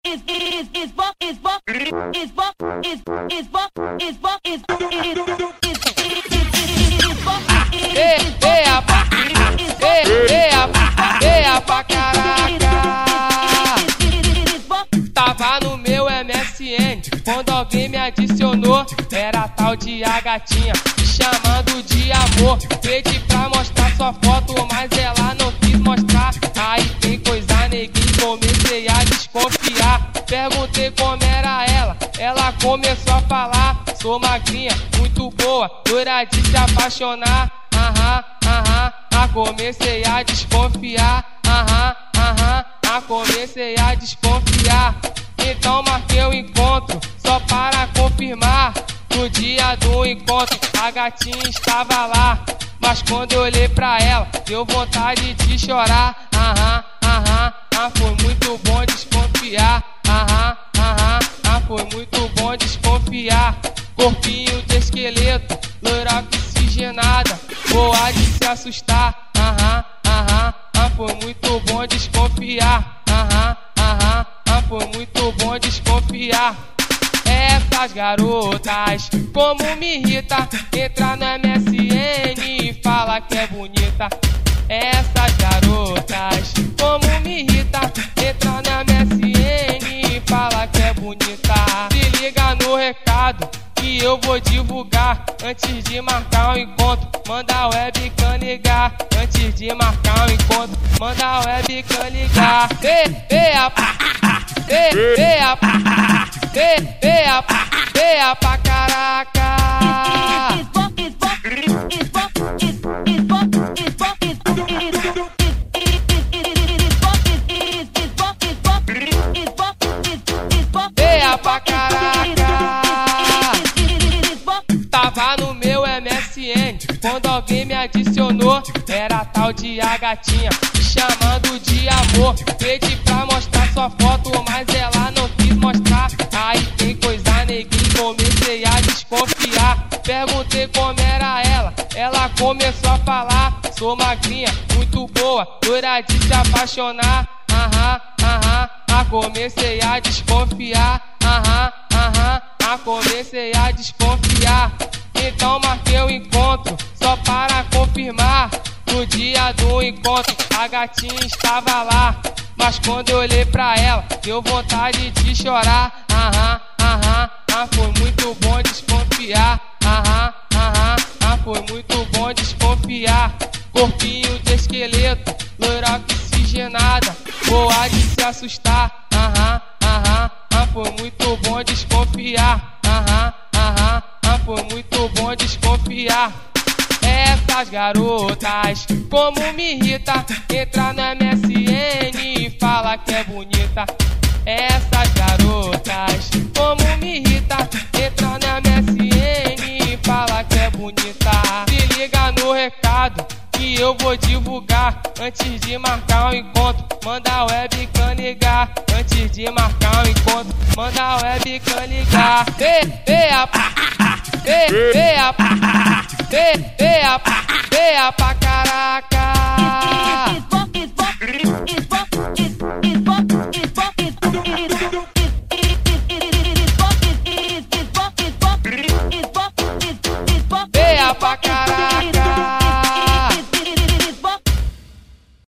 Pra caraca. Tava no meu MSN quando alguém me adicionou. Era tal de a gatinha me chamando de amor. Pedi pra mostrar sua foto, mas ela não quis mostrar. Aí tem coisa, neguinho, comecei a desconfiar. Perguntei como era ela começou a falar. Sou magrinha, muito boa, loira de se apaixonar. Comecei a desconfiar. Comecei a desconfiar. Então marquei o encontro só para confirmar. No dia do encontro a gatinha estava lá, mas quando eu olhei pra ela deu vontade de chorar. Foi muito bom desconfiar. Foi muito bom desconfiar. Corpinho de esqueleto, loira oxigenada, boa de se assustar. Foi muito bom desconfiar. Foi muito bom desconfiar. Essas garotas, como me irrita, entra no MSN e fala que é bonita. Essas garotas, como me irrita, entra no MSN e fala que é bonita. Se liga no recado que eu vou divulgar. Antes de marcar um encontro, manda a webcam ligar. Antes de marcar um encontro, manda a webcam ligar. Veia pra caraca. Veia pra caraca. Tava no meu MSN quando alguém me adicionou. Era tal de a gatinha me chamando de amor. Pedi pra mostrar sua foto, mas ela não quis mostrar. Aí tem coisa, neguinho, comecei a desconfiar. Perguntei como era ela começou a falar. Sou magrinha, muito boa, loira de se apaixonar. Comecei a desconfiar. Comecei a desconfiar. Então marquei o encontro só para confirmar. No dia do encontro a gatinha estava lá, mas quando eu olhei pra ela deu vontade de chorar. Foi muito bom desconfiar. Foi muito bom desconfiar. Corpinho de esqueleto, loira oxigenada, boa de se assustar. Foi muito bom desconfiar. Foi muito bom desconfiar. Essas garotas, como me irrita, entra no MSN e fala que é bonita. Essas garotas, como me irrita, entra no MSN e fala que é bonita. Se liga no recado que eu vou divulgar. Antes de marcar um encontro, manda a webcam ligar. Antes de marcar um encontro, manda a webcam ligar. Veia pra caraca.